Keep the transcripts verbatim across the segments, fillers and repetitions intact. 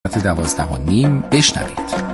دوازده و نیم بشنوید.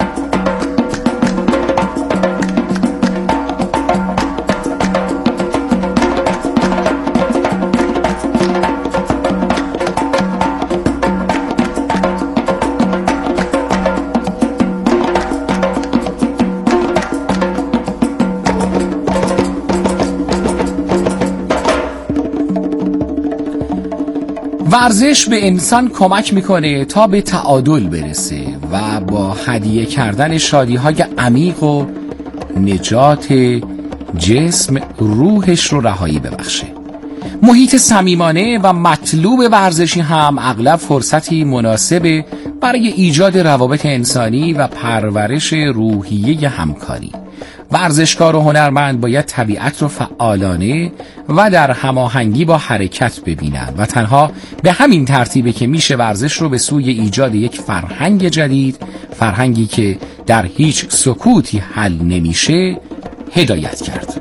ورزش به انسان کمک میکنه تا به تعادل برسه و با هدیه کردن شادی‌های عمیق و نجات جسم روحش رو رهایی ببخشه. محیط صمیمانه و مطلوب ورزشی هم اغلب فرصتی مناسبه برای ایجاد روابط انسانی و پرورش روحیه همکاری. ورزشکار و هنرمند باید طبیعت رو فعالانه و در هماهنگی با حرکت ببینن و تنها به همین ترتیبه که میشه ورزش رو به سوی ایجاد یک فرهنگ جدید، فرهنگی که در هیچ سکوتی حل نمیشه، هدایت کرد.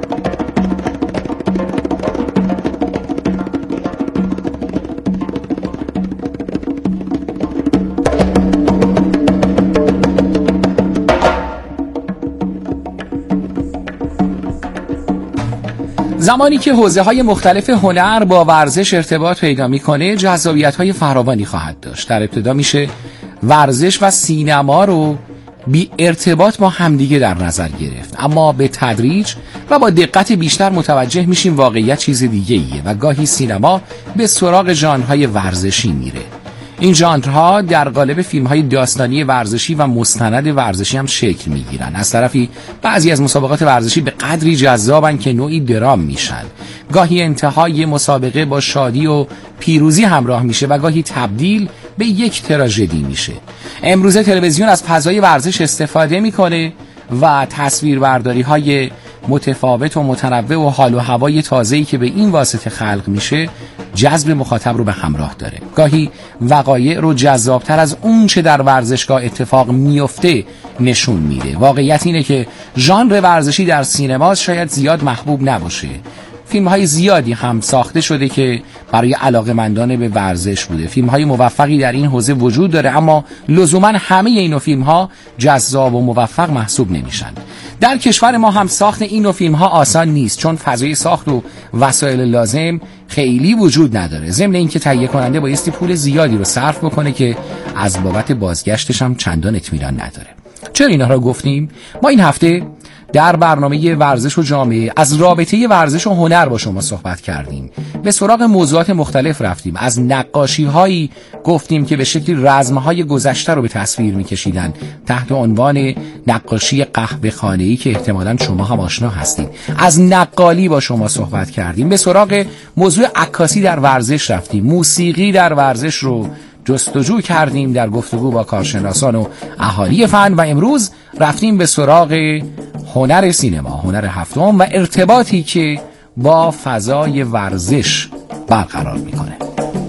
زمانی که حوزه‌های مختلف هنر با ورزش ارتباط پیدا می‌کنه، جذابیت‌های فراوانی خواهد داشت. در ابتدا میشه ورزش و سینما رو بی ارتباط با همدیگه در نظر گرفت، اما به تدریج و با دقت بیشتر متوجه میشیم واقعیت چیز دیگه‌ایه و گاهی سینما به سراغ ژانرهای ورزشی میره. این ژانرها در قالب فیلم‌های داستانی ورزشی و مستند ورزشی هم شکل می‌گیرن. از طرفی بعضی از مسابقات ورزشی به قدری جذابن که نوعی درام میشن. گاهی انتهای مسابقه با شادی و پیروزی همراه میشه و گاهی تبدیل به یک تراژدی میشه. امروزه تلویزیون از فضای ورزش استفاده میکنه و تصویربرداری‌های متفاوت و متنوع و حال و هوای تازه‌ای که به این واسطه خلق میشه جذب مخاطب رو به همراه داره. گاهی وقایع رو جذابتر از اون چه در ورزشگاه اتفاق میفته نشون میده. واقعیت اینه که ژانر ورزشی در سینما شاید زیاد محبوب نباشه. فیلم‌های زیادی هم ساخته شده که برای علاقه‌مندان به ورزش بوده. فیلم‌های موفقی در این حوزه وجود داره، اما لزوماً همه این نوع فیلم‌ها جذاب و موفق محسوب نمیشن. در کشور ما هم ساخت این نوع فیلم‌ها آسان نیست، چون فضای ساخت و وسایل لازم خیلی وجود نداره. ضمن اینکه تهیه کننده بایستی پول زیادی رو صرف بکنه که از بابت بازگشتش هم چندان اطمینان نداره. چرا اینا رو گفتیم؟ ما این هفته در برنامه ورزش و جامعه از رابطه ورزش و هنر با شما صحبت کردیم. به سراغ موضوعات مختلف رفتیم. از نقاشی هایی گفتیم که به شکلی رزمهای گذشته رو به تصویر میکشیدن تحت عنوان نقاشی قهوه خانه‌ای که احتمالاً شما هم آشنا هستید. از نقالی با شما صحبت کردیم. به سراغ موضوع عکاسی در ورزش رفتیم. موسیقی در ورزش رو جستجو کردیم در گفتگو با کارشناسان و اهالی فن و امروز رفتیم به سراغ هنر سینما، هنر هفتم و ارتباطی که با فضای ورزش برقرار میکنه.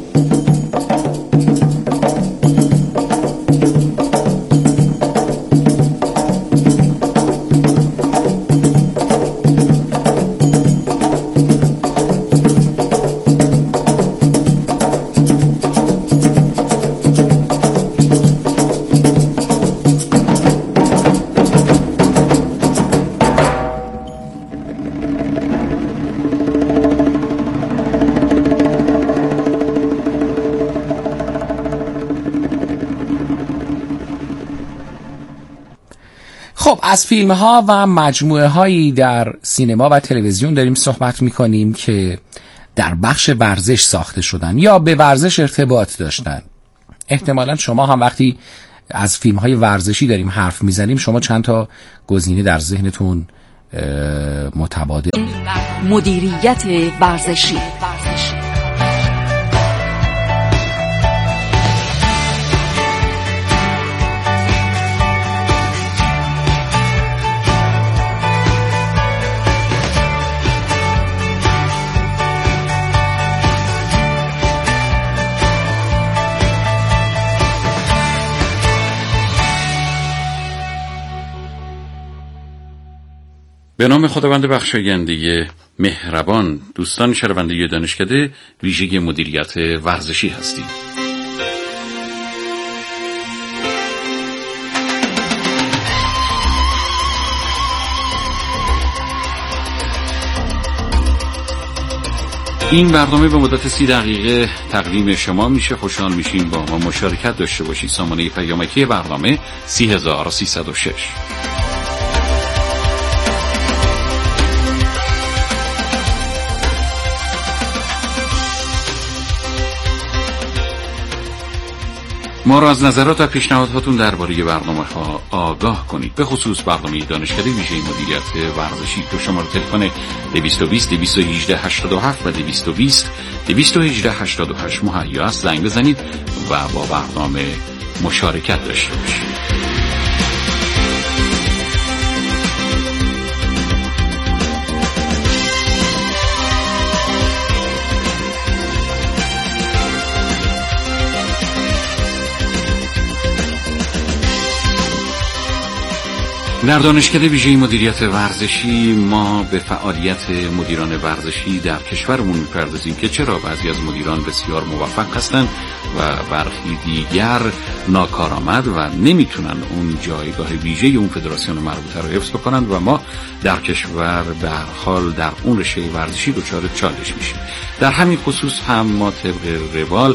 خب از فیلم ها و مجموعه هایی در سینما و تلویزیون داریم صحبت میکنیم که در بخش ورزش ساخته شدن یا به ورزش ارتباط داشتن. احتمالاً شما هم وقتی از فیلم های ورزشی داریم حرف میزنیم شما چند تا گزینه در ذهنتون متبادل. مدیریت ورزشی. به نام خداوند بخشاینده مهربان، دوستان شنونده دانشکده ویژه مدیریت ورزشی هستیم. این برنامه به مدت سی دقیقه تقدیم شما میشه. خوشحال میشیم با ما مشارکت داشته باشید. سامانه پیامکی برنامه سی هزار و سیصد و شش. ما را از نظرات و پیشنهاداتون درباره برنامه‌ها آگاه کنید، به خصوص برنامه دانشکده ویژه مدیریت ورزشی. تو شماره تلفن دویست و بیست دویست و هجده هشتاد و هفت و دویست و بیست دویست و هجده هشتاد و هشت مهیا است. زنگ بزنید و با برنامه مشارکت داشته باشید. در دانشکده ویژه مدیریت ورزشی ما به فعالیت مدیران ورزشی در کشورمون می‌پردازیم که چرا بعضی از مدیران بسیار موفق هستند و برخی دیگر ناکارآمد و نمیتونن اون جایگاه ویژه اون فدراسیون مربوطه رو حفظ بکنن و ما در کشور به هر حال در اون رشته ورزشی دچار چالش میشیم. در همین خصوص هم ما طبق روال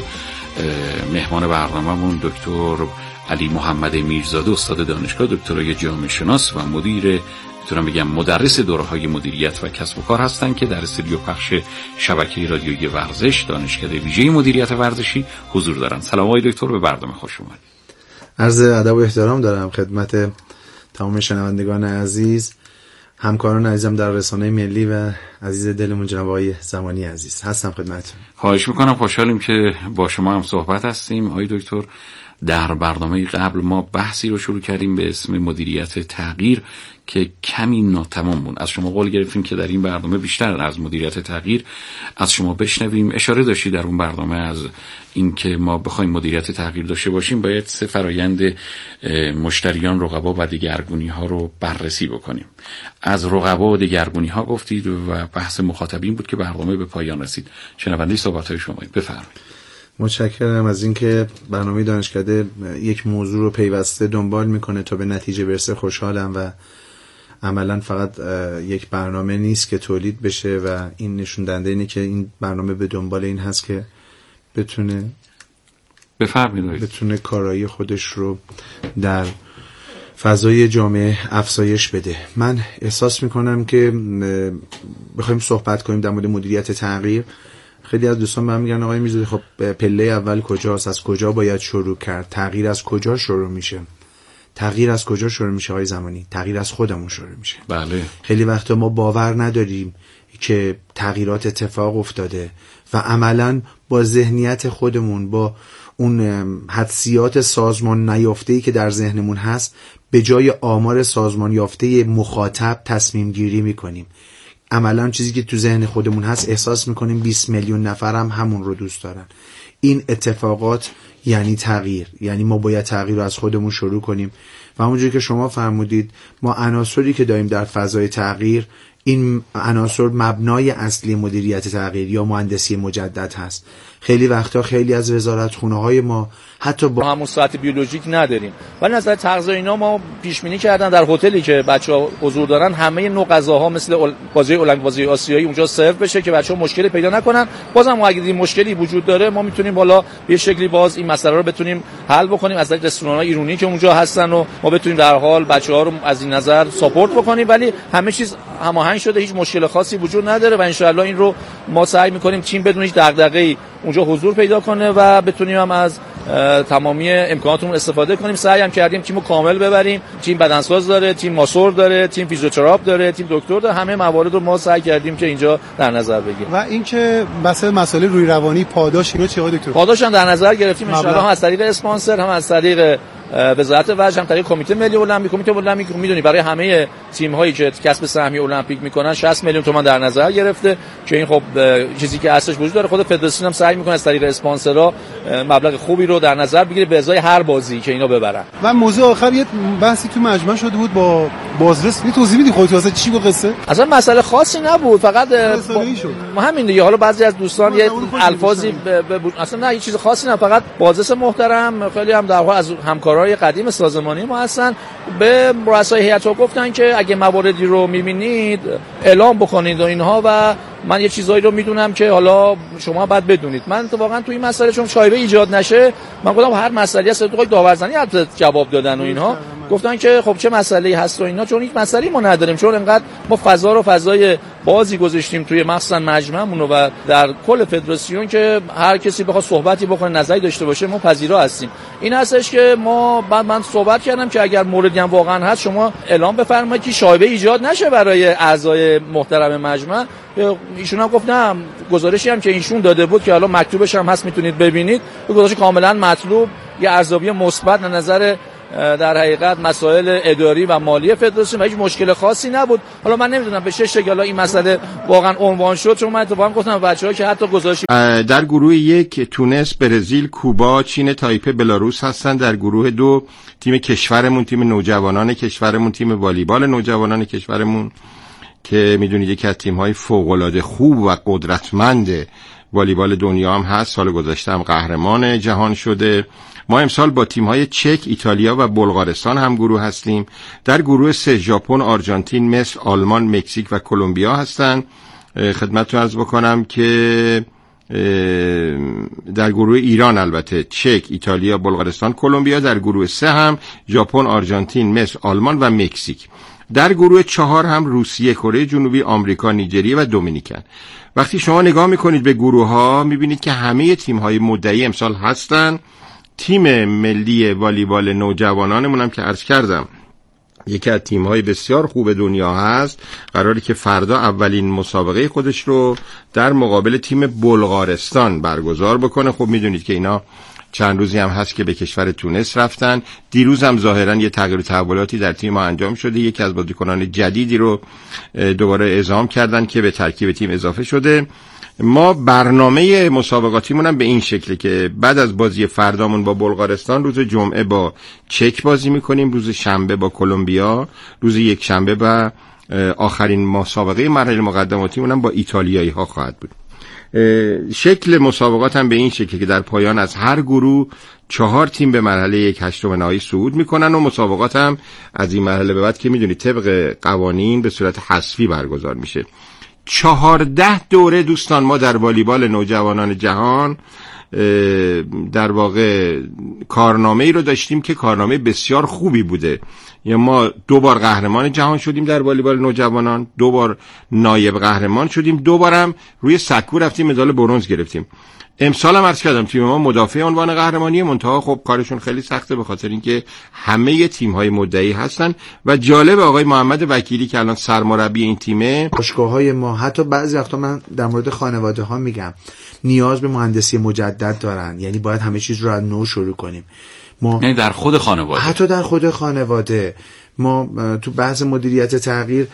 مهمان برنامه‌مون دکتر علی محمد میرزاده، استاد دانشگاه، دکترای جامعه شناس و مدیر میتونم بگم مدرس دوره‌های مدیریت و کسب و کار هستن که در استودیو پخش شبکه رادیویی ورزش دانشکده ویژه مدیریت ورزشی حضور دارن. سلام آقای دکتر، به برنامه خوش اومدید. عرض ادب و احترام دارم خدمت تمام شنوندگان عزیز، همکاران عزیزم در رسانه ملی و عزیز دلمون جناب آقای زمانی عزیز. هستم خدمتتون. خواهش میکنم، خوشحالیم که با شما هم صحبت هستیم. آقای دکتر، در برنامه قبل ما بحثی رو شروع کردیم به اسم مدیریت تغییر که کمی ناتمام بود. از شما قول گرفتیم که در این برنامه بیشتر از مدیریت تغییر از شما بشنویم. اشاره داشتی در اون برنامه از اینکه ما بخوایم مدیریت تغییر داشته باشیم باید سه فرایند مشتریان، رقبا و دگرگونی ها رو بررسی بکنیم. از رقبا و دگرگونی ها گفتید و بحث مخاطبین بود که برنامه به پایان رسید. شنونده صحبت های شما، بفرمایید. متشکرم از اینکه برنامه دانشکده یک موضوع رو پیوسته دنبال میکنه تا به نتیجه برسه. خوشحالم و عملا فقط یک برنامه نیست که تولید بشه و این نشون دهنده اینه که این برنامه به دنبال این هست که بتونه بفرمایید بتونه کارایی خودش رو در فضای جامعه افزایش بده. من احساس میکنم که بخوایم صحبت کنیم در مورد مدیریت تغییر، خیلی از دوستان به من میگن آقای میرزاده خب پله اول کجاست، از کجا باید شروع کرد، تغییر از کجا شروع میشه؟ تغییر از کجا شروع میشه آقای زمانی؟ تغییر از خودمون شروع میشه. بله. خیلی وقتا ما باور نداریم که تغییرات اتفاق افتاده و عملاً با ذهنیت خودمون، با اون حدسیات سازمان نیافته‌ای که در ذهنمون هست، به جای آمار سازمان یافته مخاطب تصمیم گیری میکنیم. عملاً چیزی که تو ذهن خودمون هست احساس میکنیم بیست میلیون نفر هم همون رو دوست دارن. این اتفاقات یعنی تغییر، یعنی ما باید تغییر رو از خودمون شروع کنیم و همونجوری که شما فرمودید ما عناصری که داریم در فضای تغییر، این عناصر مبنای اصلی مدیریت تغییر یا مهندسی مجدد هست. خیلی وقتا خیلی از وزارتخونه‌های ما حتی با همون ساعت بیولوژیک نداریم، ولی نظر تغذیه اینا ما پیش بینی کردن در هتلی که بچه‌ها حضور دارن همه نوع غذاها مثل بازی المپیک، بازی آسیایی اونجا سرو بشه که بچه‌ها مشکلی پیدا نکنن. بازم اگه این مشکلی وجود داره ما میتونیم بالا به شکلی باز این مسئله رو بتونیم حل بکنیم از طریق رستوران‌های ایرانی که اونجا هستن و ما بتونیم در حال بچه‌ها رو از این نظر ساپورت بکنیم، ولی همه چیز هماهنگ شده، هیچ مشکل خاصی وجود نداره و ان شاءالله این رو ما سعی می‌کنیم تیم بدون هیچ دغدغه‌ای اونجا حضور پیدا کنه و بتونیم هم از تمامی امکاناتمون استفاده کنیم. سعی هم کردیم تیمو کامل ببریم. تیم بدنساز داره، تیم ماسور داره، تیم فیزیوتراپ داره، تیم دکتر داره. همه موارد رو ما سعی کردیم که اینجا در نظر بگیریم. و اینکه بحث مسائل روی روانی، پاداش، اینو چی آقای دکتر؟ پاداش هم در نظر گرفتیم ان شاءالله، هم از طریق اسپانسر، هم از طریق وزارت ورزش، هم طریق کمیته ملی المپیک. کمیته المپیک میدونی برای همه تیم هایی که کسب سهمیه المپیک میکنن شصت میلیون تومان در نظر گرفته که این خب چیزی که اصلش وجود داره. خود فدراسیون هم سعی میکنه از طریق اسپانسرها مبلغ خوبی رو در نظر بگیره به ازای هر بازی که اینا ببرن. و موضوع آخر یه بحثی تو مجمع شده بود با بازرس، می توضیح میدی خودت واسه چی بود قصه؟ اصلا مسئله خاصی نبود، فقط با... همین دیگه. حالا بعضی از دوستان یه الفاظی ب... ب... اصلا نه هیچ چیز خاصی نه، فقط بازرس محترم خیلی هم در واقع از همکارای قدیم سازمانی ما هستن به رؤسای هیئت گفتن که اگه مواردی رو میبینید اعلام بکنید و اینها و من یه چیزایی رو میدونم که حالا شما باید بدونید. من تو واقعا تو این مسئله چون شایبه ایجاد نشه، من گفتم هر مسئله هست تو داورزنی البته جواب دادن و اینها گفتن که خب چه مسئله‌ای هست و اینا، چون هیچ مسئله‌ای ما نداریم، چون انقدر ما فضا رو فضای بازی گذاشتیم توی مخصوصا مجمعمون و در کل فدراسیون که هر کسی بخواد صحبتی بکنه، نظری داشته باشه، ما پذیرا هستیم. این هستش که ما بعد من صحبت کردم که اگر موردی هم واقعا هست شما اعلام بفرمایید که شایبه ایجاد نشه برای اعضای محترم مجمع. ایشون هم گفت نه، گزارشی هم که ایشون داده بود که حالا مکتوبش هم هست میتونید ببینید، گزارش کاملا مطلوب، یه ارزیابی مثبت از نظر در حقیقت مسائل اداری و مالی فدراسیون و هیچ مشکل خاصی نبود. حالا من نمیدونم به چه شکل این مسئله واقعا عنوان شد، چون من اتفاقا گفتم بچه‌ها که حتی گزارشی در گروه یک تونس، برزیل، کوبا، چین، تایپه، بلاروس هستن. در گروه دو تیم کشورمون، تیم نوجوانان کشورمون، تیم والیبال نوجوانان کشورمون که میدونید یکی از تیم‌های فوق‌العاده خوب و قدرتمند والیبال دنیا هم هست، سال گذشته هم قهرمان جهان شده. ما امسال با تیم‌های چک، ایتالیا و بلغارستان هم گروه هستیم. در گروه سه ژاپن، آرژانتین، مصر، آلمان، مکزیک و کلمبیا هستن. خدمتتون عرض بکنم که در گروه ایران البته چک، ایتالیا، بلغارستان، کلمبیا. در گروه سه هم ژاپن، آرژانتین، مصر، آلمان و مکزیک. در گروه چهار هم روسیه، کره جنوبی، آمریکا، نیجریه و دومینیکن. وقتی شما نگاه میکنید به گروه ها میبینید که همه تیم‌های مدعی امسال هستن. تیم ملی والیبال نوجوانانمون هم که عرض کردم یکی از تیم‌های بسیار خوب دنیا هست، قراره که فردا اولین مسابقه خودش رو در مقابل تیم بلغارستان برگزار بکنه. خب میدونید که اینا چند روزی هم هست که به کشور تونس رفتن. دیروز هم ظاهرا یه تغییر و تحولاتی در تیم انجام شده، یکی از بازیکنان جدیدی رو دوباره اعزام کردن که به ترکیب تیم اضافه شده. ما برنامه مسابقاتیمون هم به این شکله که بعد از بازی فردامون با بلغارستان روز جمعه با چک بازی میکنیم، روز شنبه با کلمبیا، روز یک شنبه و آخرین مسابقه مراحل مقدماتیمون هم با ایتالیایی ها خواهد بود. شکل مسابقات هم به این شکل که در پایان از هر گروه چهار تیم به مرحله یک هشتم نهایی صعود میکنن و مسابقات هم از این مرحله به بعد که میدونید طبق قوانین به صورت حذفی برگزار میشه. چهارده دوره دوستان ما در والیبال نوجوانان جهان در واقع کارنامه ای رو داشتیم که کارنامه بسیار خوبی بوده. یا ما دو بار قهرمان جهان شدیم در والیبال نوجوانان، دو بار نایب قهرمان شدیم، دو بارم روی سکو رفتیم مدال برنز گرفتیم. امسال هم عرض کردم تیم ما مدافع عنوان قهرمانی، منتها خب کارشون خیلی سخته به خاطر اینکه همه تیم‌های مدعی هستن. و جالب آقای محمد وکیلی که الان سرمربی این تیمه، باشگاه‌های ما حتی بعضی وقتا من در مورد خانواده‌ها میگم نیاز به مهندسی مجدد دارن، یعنی باید همه چیز رو از نو شروع کنیم. ما نه در خود خانواده، حتی در خود خانواده ما تو بحث مدیریت تغییر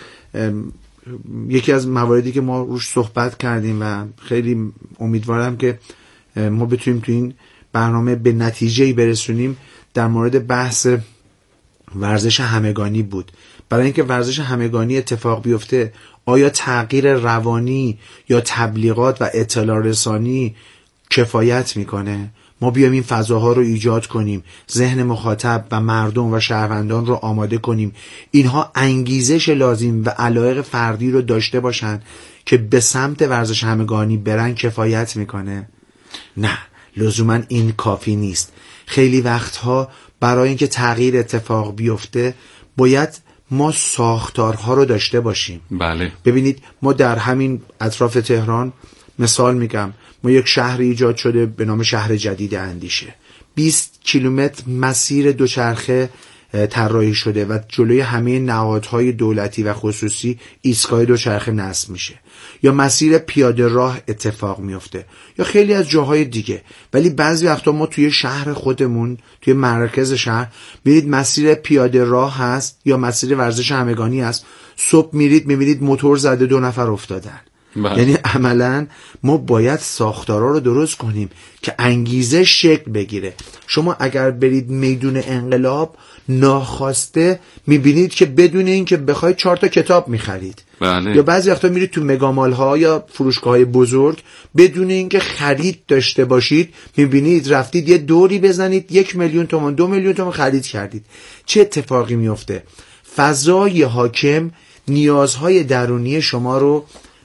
یکی از مواردی که ما روش صحبت کردیم و خیلی امیدوارم که ما بتونیم تو این برنامه به نتیجه‌ای برسونیم، در مورد بحث ورزش همگانی بود. برای اینکه ورزش همگانی اتفاق بیفته آیا تغییر روانی یا تبلیغات و اطلاع رسانی کفایت میکنه؟ ما بیایم این فضاها رو ایجاد کنیم، ذهن مخاطب و مردم و شهروندان رو آماده کنیم، اینها انگیزش لازم و علایق فردی رو داشته باشن که به سمت ورزش همگانی برن. کفایت میکنه؟ نه، لزوما این کافی نیست. خیلی وقتها برای اینکه تغییر اتفاق بیفته باید ما ساختارها رو داشته باشیم. بله. ببینید ما در همین اطراف تهران مثال میگم، ما یک شهر ایجاد شده به نام شهر جدید اندیشه. بیست کیلومتر مسیر دوچرخه طراحی شده و جلوی همه نهادهای دولتی و خصوصی ایستگاه دوچرخه نصب میشه، یا مسیر پیاده راه اتفاق میفته، یا خیلی از جاهای دیگه. ولی بعضی وقتا ما توی شهر خودمون، توی مرکز شهر میرید مسیر پیاده راه هست یا مسیر ورزش همگانی هست، صبح میرید میبینید موتور زده دو نفر افتادن. بله. یعنی عملا ما باید ساختارا رو درست کنیم که انگیزه شکل بگیره. شما اگر برید میدون انقلاب ناخواسته میبینید که بدون این که بخواید چهار تا کتاب میخرید. بله. یا بعضی وقتا میرید تو مگامال ها یا فروشگاه های بزرگ بدون اینکه خرید داشته باشید میبینید رفتید یه دوری بزنید یک میلیون تومان دو میلیون تومان خرید کردید. چه اتفاقی میفته؟ فضای حاکم نیازهای درونی شما رو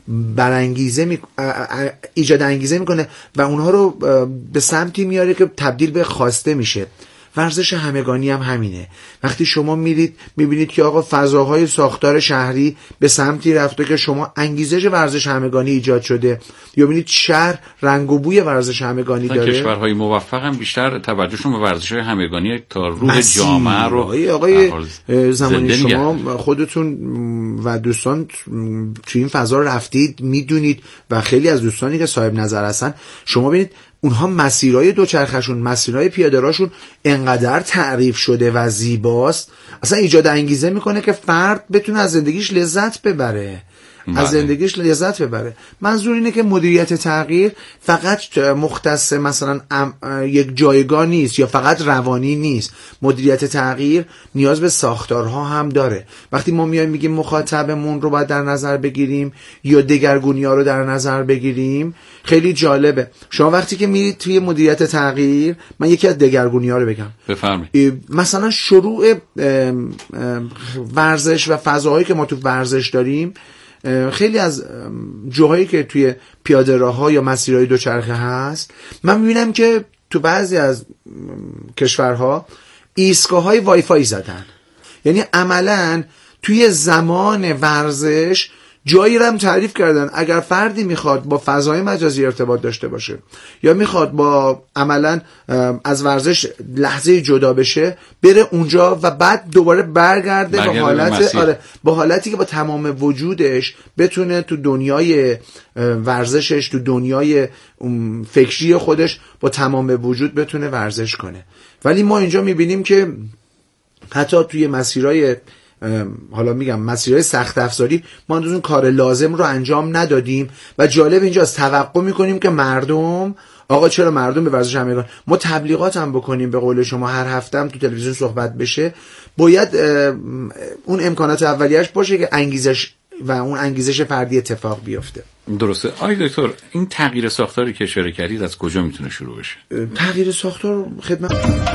برانگیزه می... ایجاد انگیزه میکنه و اونها رو به سمتی میاره که تبدیل به خواسته میشه. ورزش همگانی هم همینه. وقتی شما میرید میبینید که آقا فضاهای ساختار شهری به سمتی رفته که شما انگیزش ورزش همگانی ایجاد شده، یا میبینید شهر رنگ و بوی ورزش همگانی داره. کشورهای موفق هم بیشتر توجهشون به ورزش همگانی تا روح جامعه رو. آقای زمانی شما خودتون و دوستان توی این فضا رفتید میدونید و خیلی از دوستانی که صاحب نظر هستن شما ببینید اونها مسیرهای دوچرخشون، مسیرهای پیاده‌راشون انقدر تعریف شده و زیباست، اصلا ایجاد انگیزه میکنه که فرد بتونه از زندگیش لذت ببره. بله. از زندگیش لذت ببره. منظور اینه که مدیریت تغییر فقط مختص مثلا یک جایگاه نیست یا فقط روانی نیست. مدیریت تغییر نیاز به ساختارها هم داره. وقتی ما میایم میگیم مخاطبمون رو باید در نظر بگیریم یا دگرگونی‌ها رو در نظر بگیریم، خیلی جالبه. شما وقتی که میرید توی مدیریت تغییر، من یکی از دگرگونی‌ها رو بگم. بفرمایید. مثلا شروع ورزش و فضاهایی که ما تو ورزش داریم، خیلی از جاهایی که توی پیاده راه‌ها یا مسیرهای دوچرخه هست، من می‌بینم که تو بعضی از کشورها ایستگاه‌های وای فای زدن. یعنی عملاً توی زمان ورزش جایی رو هم تعریف کردن اگر فردی میخواد با فضای مجازی ارتباط داشته باشه یا میخواد با عملاً از ورزش لحظه جدا بشه، بره اونجا و بعد دوباره برگرده به حالت آره با حالتی که با تمام وجودش بتونه تو دنیای ورزشش، تو دنیای فکری خودش با تمام وجود بتونه ورزش کنه. ولی ما اینجا میبینیم که حتی توی مسیرهای حالا میگم مسیرهای سخت افزاری ما اون کار لازم رو انجام ندادیم و جالب اینجاست توقع میکنیم که مردم، آقا چرا مردم به ورزش همگانی، ما تبلیغات هم بکنیم، به قول شما هر هفته هم تو تلویزیون صحبت بشه، باید اون امکانات اولیه‌اش باشه که انگیزش و اون انگیزش فردی اتفاق بیفته. درسته. آقای دکتر، این تغییر ساختاری که اشاره کردید از کجا میتونه شروع بشه؟ تغییر ساختار خدمت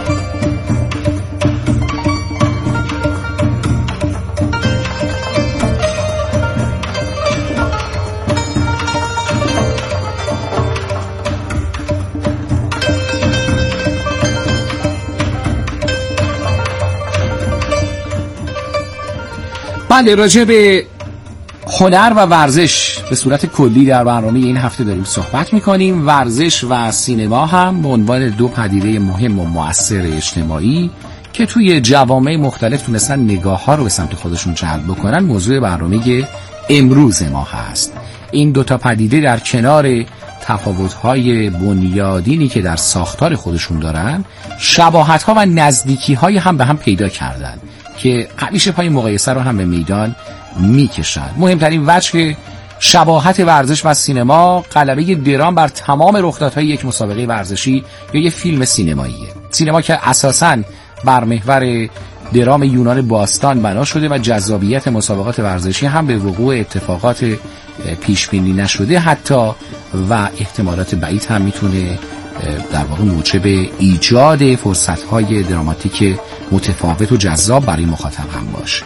بله، راجع به هنر و ورزش به صورت کلی در برنامه این هفته داریم صحبت میکنیم. ورزش و سینما هم به عنوان دو پدیده مهم و مؤثر اجتماعی که توی جوامع مختلف تونستن نگاه ها رو به سمت خودشون جلب بکنن موضوع برنامه امروز ما هست. این دو تا پدیده در کنار تفاوت‌های بنیادینی که در ساختار خودشون دارن، شباهت‌ها و نزدیکی‌های هم به هم پیدا کردن که همیشه پای مقایسه رو هم به میدان میکشن. مهمترین وجه شباهت ورزش و سینما غلبه درام بر تمام رخدادهای یک مسابقه ورزشی یا یک فیلم سینماییه. سینما که اساساً بر محور درام یونان باستان بنا شده و جذابیت مسابقات ورزشی هم به وقوع اتفاقات پیش بینی نشده حتی و احتمالات بعید هم میتونه در واقع موجب ایجاد فرصت‌های دراماتیک متفاوت و جذاب برای مخاطب هم باشه.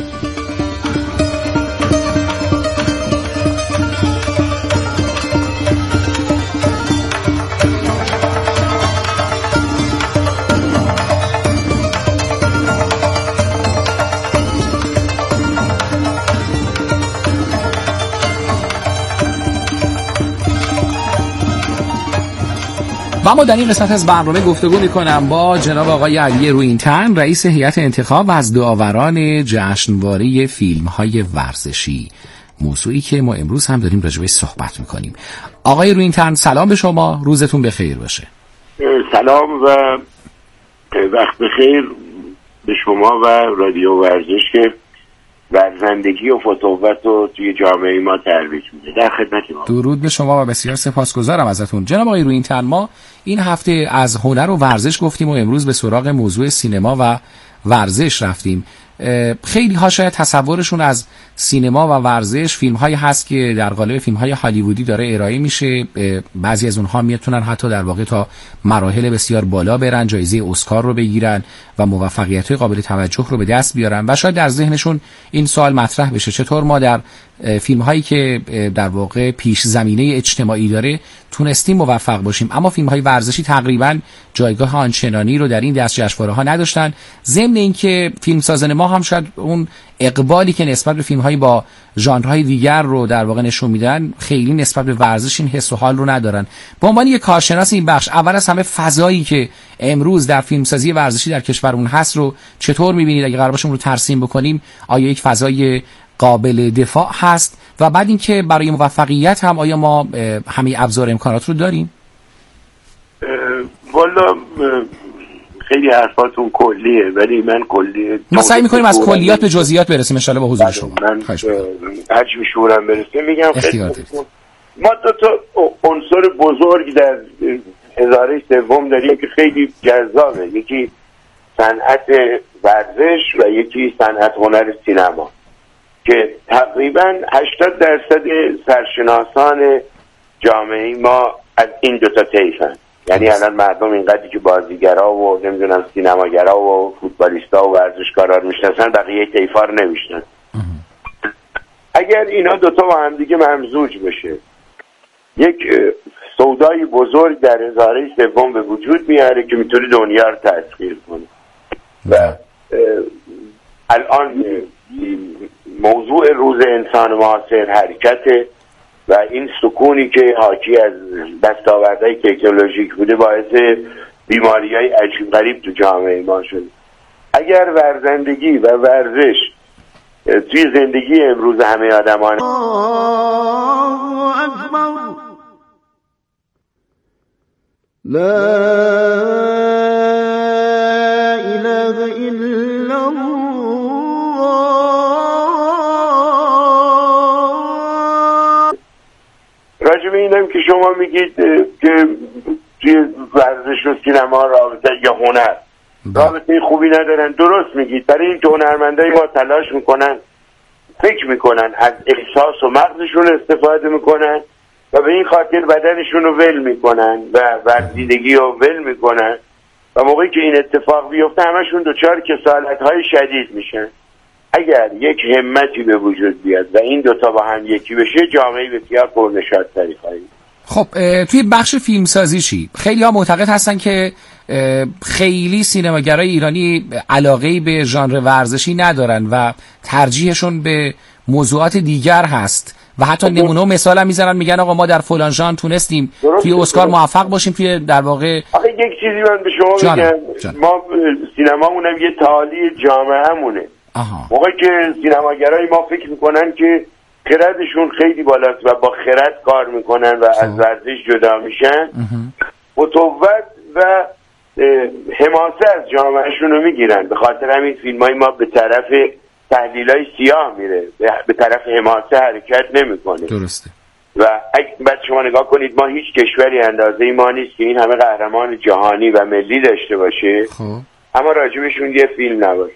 و ما در این قسمت از برنامه گفتگو میکنم با جناب آقای علی رویینتن، رئیس هیئت انتخاب و از دعاوران جشنواره فیلم‌های ورزشی، موضوعی که ما امروز هم داریم راجع بهش صحبت میکنیم. آقای رویینتن، سلام به شما، روزتون بخیر باشه. سلام و وقت بخیر به شما و رادیو ورزش که ورزندگی و فتووت رو توی جامعه ما ترویج میده. در خدمت ما. درود به شما و بسیار سپاسگزارم ازتون. جناب آقای رویینتن، ما این هفته از هنر و ورزش گفتیم و امروز به سراغ موضوع سینما و ورزش رفتیم. خیلی ها شاید تصورشون از سینما و ورزش فیلم هایی هست که در قالب فیلم های هالیوودی داره ارائه میشه. بعضی از اونها میتونن حتی در واقع تا مراحل بسیار بالا برن، جایزه اسکار رو بگیرن و موفقیت قابل توجه رو به دست بیارن و شاید در ذهنشون این سوال مطرح بشه چطور ما در فیلم هایی که در واقع پیش زمینه اجتماعی داره تونستیم موفق باشیم، اما فیلم های ورزشی تقریبا جایگاه آنچنانی رو در این دست جشنواره ها نداشتن. ضمن اینکه فیلمسازان ما هم شاید اون اقبالی که نسبت به فیلم های با ژانرهای دیگر رو در واقع نشون میدن خیلی نسبت به ورزش این حس و حال رو ندارن. به عنوان یک کارشناس این بخش، اول از همه فضایی که امروز در فیلمسازی ورزشی در کشورمون هست رو چطور میبینید؟ اگه قرار باشه اون رو ترسیم بکنیم، آیا یک فضای قابل دفاع هست؟ و بعد اینکه برای موفقیت هم آیا ما همه ابزار امکانات رو داریم؟ والا خیلی حرفاتون کلیه، ولی من کلیه ما سعی میکنیم از کلیات به جزئیات برسیم ان شاءالله با حضور شما. من هرچی میشورم برسه میگم. ما دو تا عنصر بزرگ در هزاره سوم داریم که خیلی جذابه، یکی صنعت ورزش و یکی صنعت هنر سینما که تقریبا هشتاد درصد سرشناسان جامعه ما از این دوتا طیفن. یعنی الان مردم اینقدری که بازیگرا و نمیدونم سینماگرا و فوتبالیستا و ورزشکارا رو میشناسن، بقیه طیفا رو نمیشناسن. اگر اینا دوتا با هم دیگه ممزوج بشه، یک سودای بزرگ در هزاره سوم به وجود میاره که میتونه دنیا رو تسخیر کنه. و الان موضوع روز انسان معاصر حرکته و این سکونی که حاکی از دستاوردهای تکنولوژیک بوده باعث بیماری‌های عجیب غریب تو جامعه ما شده. اگر ورزندگی و ورزش توی زندگی امروز همه آدمان لا اله الا الله راجب اینم که شما میگید که توی ورزش و سینما رابطه یا هنر رابطه خوبی ندارن، درست میگید. برای این هنرمندای ما تلاش میکنن، فکر میکنن، از احساس و مغزشون استفاده میکنن و به این خاطر بدنشون رو ول میکنن و ورزیدگی رو ول میکنن و موقعی که این اتفاق بیفته همشون دچار کسالت‌های شدید میشن. اگر یک همتی به وجود بیاد و این دوتا با هم یکی بشه، جامعه بسیار پرنشاط‌تری خواهیم. خب توی بخش فیلمسازی چی؟ خیلی ها معتقد هستن که خیلی سینماگرای ایرانی علاقه‌ای به ژانر ورزشی ندارن و ترجیحشون به موضوعات دیگر هست و حتی نمونه و مثال هم میزنن، میگن آقا ما در فلان ژانر تونستیم توی اسکار موفق باشیم. توی در واقع آخه یک چیزی من به شما میگم، ما سینمامونم یه تعالی جامعه‌مونه. موقعی که سینماگرای ما فکر میکنن که خردشون خیلی بالاست و با خرد کار میکنن و از ورزش جدا میشن، فتوت و حماسه از جامعهشون رو میگیرن. به خاطر همین فیلم های ما به طرف تحلیل های سیاه میره، به طرف حماسه حرکت نمیکنه. درسته. و اگه بعد شما نگاه کنید، ما هیچ کشوری اندازه ما نیست که این همه قهرمان جهانی و ملی داشته باشه خب اما راجبشون یه فیلم نباشه.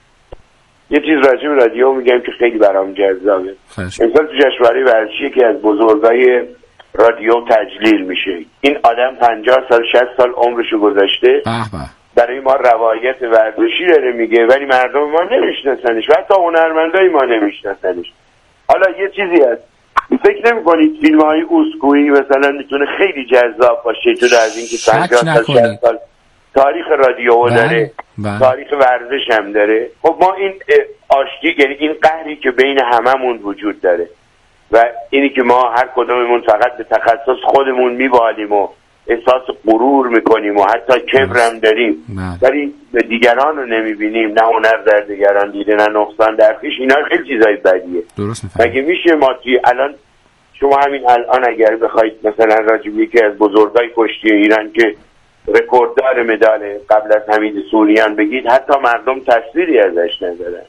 یه چیز راجب رادیو میگم که خیلی برام جذابه. امسال تو جشنواره ورزشی که از بزرگای رادیو تجلیل میشه، این آدم پنجاه سال شصت سال عمرشو گذاشته برای ما روایت ورزشی داره میگه، ولی مردم ما نمیشناسنش و حتی هنرمندای ما نمیشناسنش. حالا یه چیزی هست، فکر نمی کنید فیلم های اوسکویی مثلا میتونه خیلی جذاب باشه جدا از اینکه پنجاه سال شصت سال تاریخ رادیو داره، تاریخ ورزش هم داره. خب ما این آشتی، یعنی این قهری که بین هممون وجود داره و اینی که ما هر کدوممون فقط به تخصص خودمون میبالیم و احساس غرور میکنیم و حتی کبرم داریم ولی به دیگران رو نمیبینیم، نه هنر در دیگران دیده نه نقصان در خویش، اینا خیلی چیزای بدیه. مگه میشه ما توی الان شما همین الان اگر بخواید مثلا راجب یکی از بزرگای کشتی ایران که رکورددار مدال قبل از حمید سوریان بگید، حتی مردم تصویری ازش ندارن.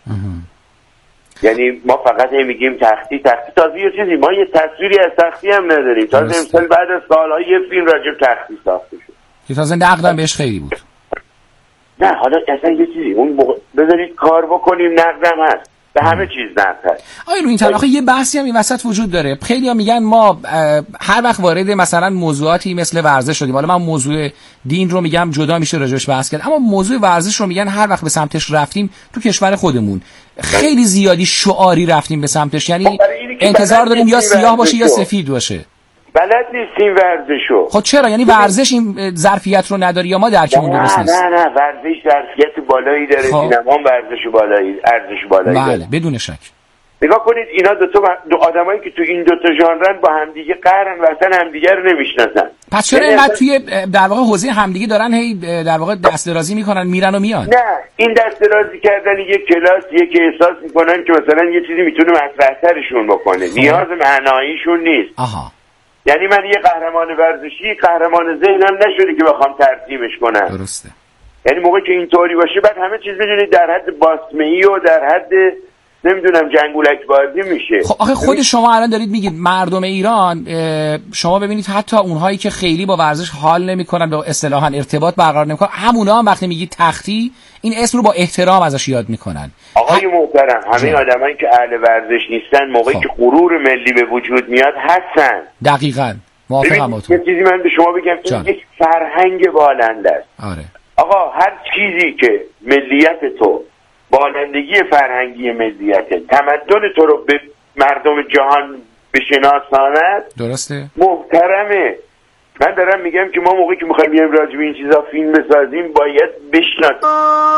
یعنی ما فقط میگیم تختی تختی، تازه یه چیزی ما یه تصویری از تختی هم نداریم. تازه امسال بعد از سالها یه فیلم راجب تختی ساخته شد که تازه نقدم بهش خیلی بود. نه حالا اصلا یه چیزی اون موقع بذارید کار بکنیم، نقدم هست، به همه چیز نقد هست. آیا رو این طرف آخه یه بحثی هم این وسط وجود داره. خیلی‌ها میگن ما هر وقت وارد مثلا موضوعاتی مثل ورزش شدیم، حالا من موضوع دین رو میگم جدا میشه راجعش بحث کرد، اما موضوع ورزش رو میگن هر وقت به سمتش رفتیم تو کشور خودمون خیلی زیادی شعاری رفتیم به سمتش، یعنی انتظار داریم یا سیاه باشه یا سفید باشه. بلد نیستیم ورزشو. خب چرا؟ یعنی ورزش این ظرفیت رو نداره یا ما درکمون درست نیست؟ نه نه ورزش ظرفیت بالایی داره، سینما هم ورزش بالایی، ارزش بالایی بله داره. بدون شک. نگاه کنید اینا دو تا دو آدمایی که تو این دو تا ژانرن با همدیگه قهرن و اصلا همدیگه رو نمیشناسن. پس چرا اینقدر توی در واقع حوزه همدیگه دارن هی در واقع دست درازی میکنن میرن و میان؟ نه این دست درازی کردن یک کلاس یک احساس میکنن که مثلا یه چیزی میتونه مطرح‌ترشون بکنه. نیاز معناییشون نیست. آها. یعنی من یه قهرمان ورزشی قهرمان ذهنم نشده که بخوام ترتیبش کنم. درسته. یعنی موقعی که اینطوری باشه بعد همه چیز بدونید در حد باسمه‌ای و در حد نمیدونم جنگولک بازی میشه. خب آخه خود شما الان دارید میگید مردم ایران، شما ببینید حتی اونهایی که خیلی با ورزش حال نمیکنن، به اصطلاحاً ارتباط برقرار نمیکنن، همونا هم وقتی میگید تختی این اسم رو با احترام ازش یاد میکنن. آقای محترم همه آدمایی که اهل ورزش نیستن موقعی خب. که غرور ملی به وجود میاد هستن. دقیقاً موافقم با تو. یه چیزی من به شما بگم این یک فرهنگ بالنده است. آره. آقا هر چیزی که ملیت تو، بالندگی فرهنگی ملیت، تمدن تو رو به مردم جهان بشناساند درسته محترمه. من دارم میگم که ما موقعی که میخوایم بیایم راجع به این چیزا فیلم بسازیم باید بشناسیم.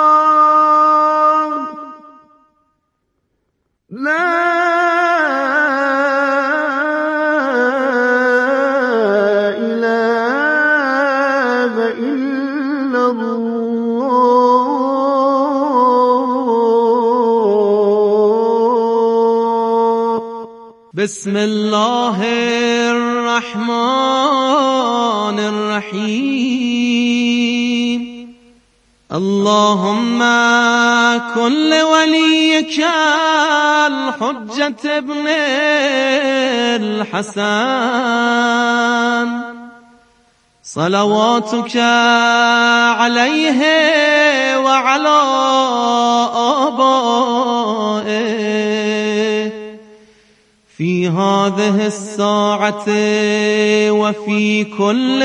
بسم الله الرحمن الرحیم اللهم كل وليك الحجة ابن الحسن صلواتك عليه وعلى آبائه في هذه الساعة وفي كل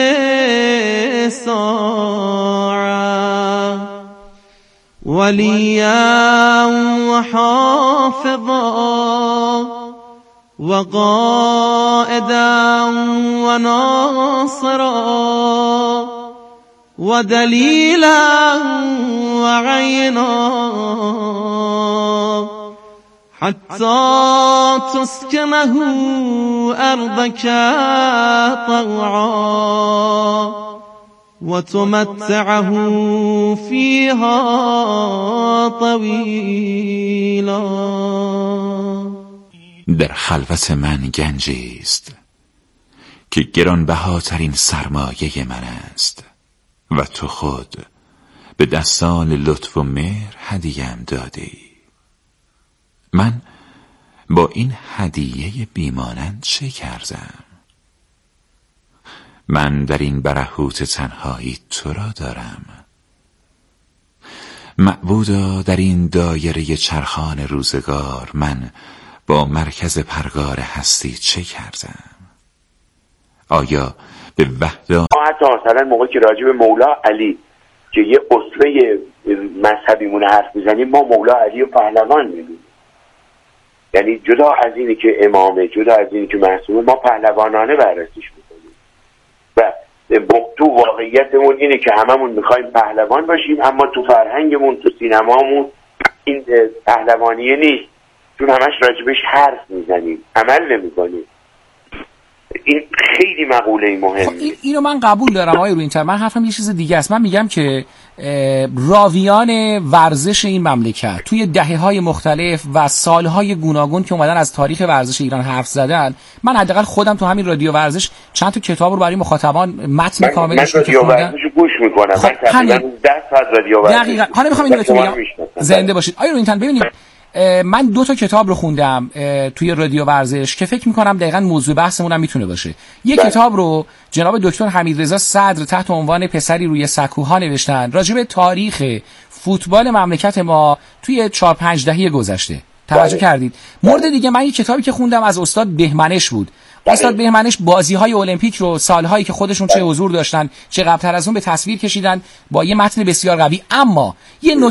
ساعة وليا وحافظا وقائدا وناصرا ودليلا وعينا حتى تسكنه أرضك طوعا وتمتعه فيها طويلا. در خلوت من گنجی است که گرانبهاترین سرمایه من است و تو خود به دستان لطف و مهر هدیه‌ام دادی. من با این هدیه بیمانند چه کردم؟ من در این برهوت تنهایی تو را دارم. معبودا در این دایره چرخان روزگار من با مرکز پرگار هستی چه کردم؟ آیا به وحدت حتی مثلا موقعی که راجع به مولا علی که یه اسوه مذهبیمون حرف میزنیم ما مولا علی رو پهلوان میدونیم، یعنی جدا از اینی که امامه، جدا از اینی که معصومه، ما پهلوانانه بررسیش میکنیم و تو واقعیتمون اینه که هممون میخوایم پهلوان باشیم، اما تو فرهنگمون تو سینمامون این پهلوانیه نیست، چون همش راجبش حرف میزنیم عمل نمیکنیم. این خیلی مقوله مهمه. خب این اینو من قبول دارم آقای رویینتر. من حرفم یه چیز دیگه است. من میگم که راویان ورزش این مملکت توی دهه‌های مختلف و سالهای گوناگون که اومدن از تاریخ ورزش ایران حرف زدن، من حداقل خودم تو همین رادیو ورزش چند تا کتاب رو برای مخاطبان متن کاملش رو که خوندم گوش میکنم. خب من تقریبا ده ساعت رادیو ورزش. دقیقاً. حالا میخوام اینو بهتون بگم. زنده باشید. آقای رویینتر ببینید من دو تا کتاب رو خوندم توی رادیو ورزش که فکر میکنم دقیقاً موضوع بحثمون هم میتونه باشه. یک بله. کتاب رو جناب دکتر حمیدرضا صدر تحت عنوان پسری روی سکوها نوشتن راجع به تاریخ فوتبال مملکت ما توی چهار پنج دهه گذشته. توجه بله. کردید؟ مورد دیگه من یک کتابی که خوندم از استاد بهمنش بود. بله. استاد بهمنش بازی‌های المپیک رو سال‌هایی که خودشون چه حضور داشتن چه قبل‌تر از اون به تصویر کشیدن با یه متن بسیار قوی. اما یه